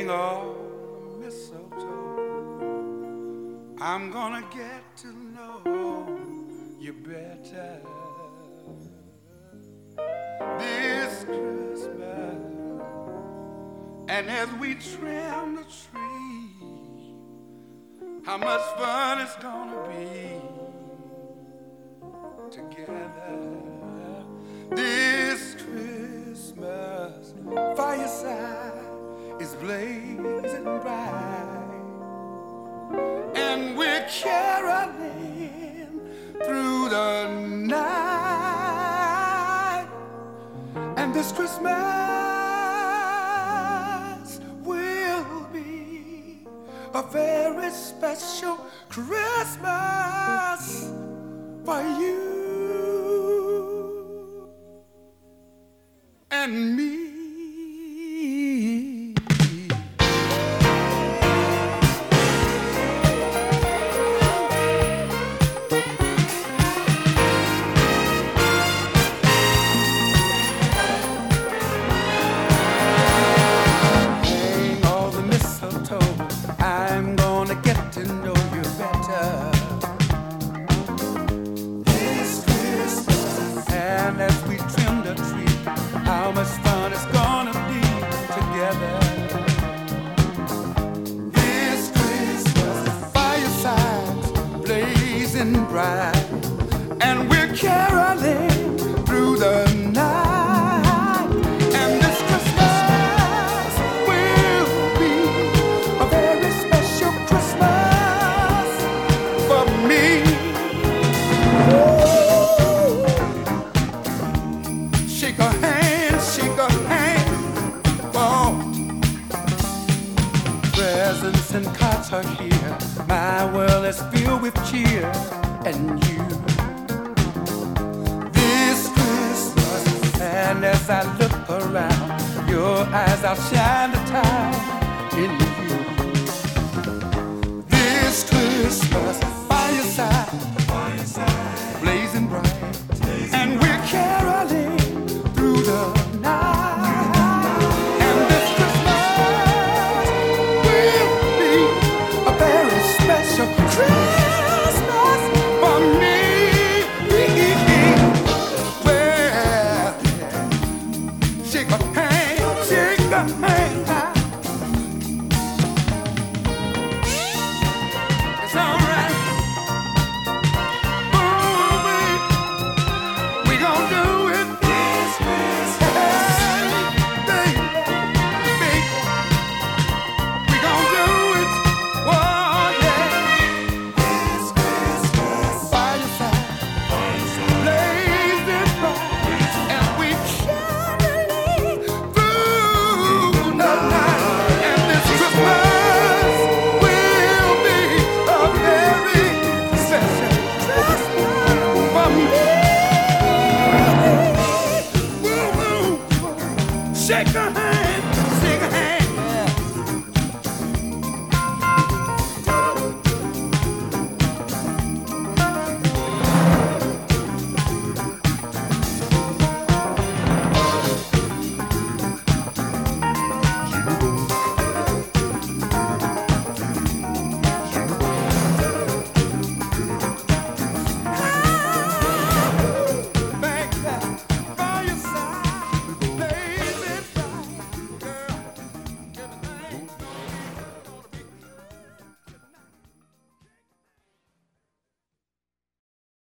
all the mistletoe. I'm gonna get to know you better this Christmas. And as we trim the tree, how much fun it's gonna be together this Christmas. Fireside is blazing bright, and we're caroling through the night. And this Christmas will be a very special Christmas for you and me. I'm gonna get to know you better this Christmas. And as we trim the tree, how much fun it's gonna be together this Christmas. The fireside's blazing bright, and we're caroling through the night. Presents and cards are here. My world is filled with cheer and you this Christmas. And as I look around, your eyes outshine the time in you this Christmas. Fireside blazing bright, and we're caroling through the night. Christmas for me. Well, shake a hand, shake a hand. It's alright. Oh, baby, we gon' do it this Christmas. Hey, baby, we gon' do it. Whoa. Shake her.